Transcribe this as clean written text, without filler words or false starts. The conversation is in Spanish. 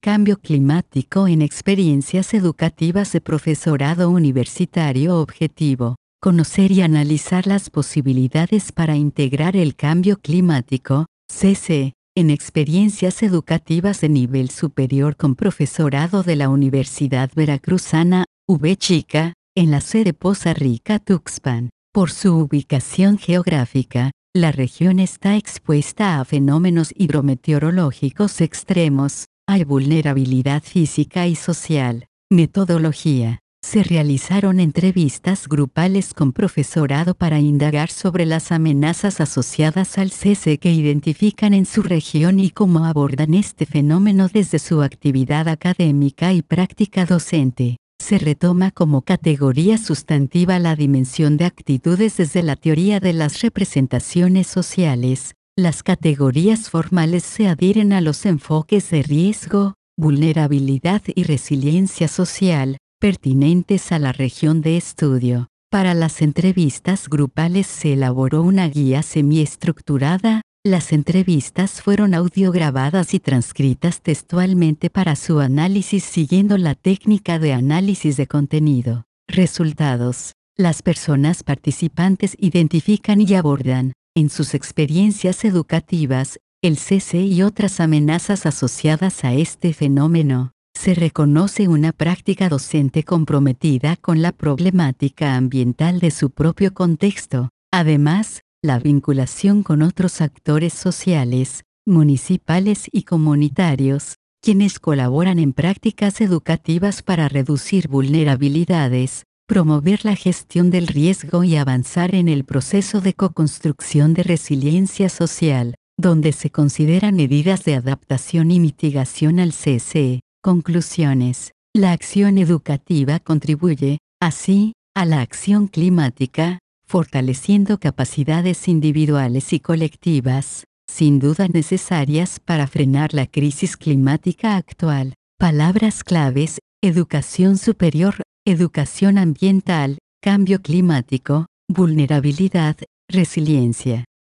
cambio climático en experiencias educativas de profesorado universitario. Objetivo: conocer y analizar las posibilidades para integrar el cambio climático, CC, en experiencias educativas de nivel superior con profesorado de la Universidad Veracruzana, V-Chica, en la sede Poza Rica, Tuxpan. Por su ubicación geográfica, la región está expuesta a fenómenos hidrometeorológicos extremos. Hay vulnerabilidad física y social. Metodología: se realizaron entrevistas grupales con profesorado para indagar sobre las amenazas asociadas al cese que identifican en su región y cómo abordan este fenómeno desde su actividad académica y práctica docente. Se retoma como categoría sustantiva la dimensión de actitudes desde la teoría de las representaciones sociales. Las categorías formales se adhieren a los enfoques de riesgo, vulnerabilidad y resiliencia social, pertinentes a la región de estudio. Para las entrevistas grupales se elaboró una guía semiestructurada. Las entrevistas fueron audiograbadas y transcritas textualmente para su análisis siguiendo la técnica de análisis de contenido. Resultados: las personas participantes identifican y abordan, en sus experiencias educativas, el cese y otras amenazas asociadas a este fenómeno. Se reconoce una práctica docente comprometida con la problemática ambiental de su propio contexto. Además, la vinculación con otros actores sociales, municipales y comunitarios, quienes colaboran en prácticas educativas para reducir vulnerabilidades, promover la gestión del riesgo y avanzar en el proceso de co-construcción de resiliencia social, donde se consideran medidas de adaptación y mitigación al cese. Conclusiones: la acción educativa contribuye, así, a la acción climática, fortaleciendo capacidades individuales y colectivas, sin duda necesarias para frenar la crisis climática actual. Palabras claves: educación superior, educación ambiental, cambio climático, vulnerabilidad, resiliencia.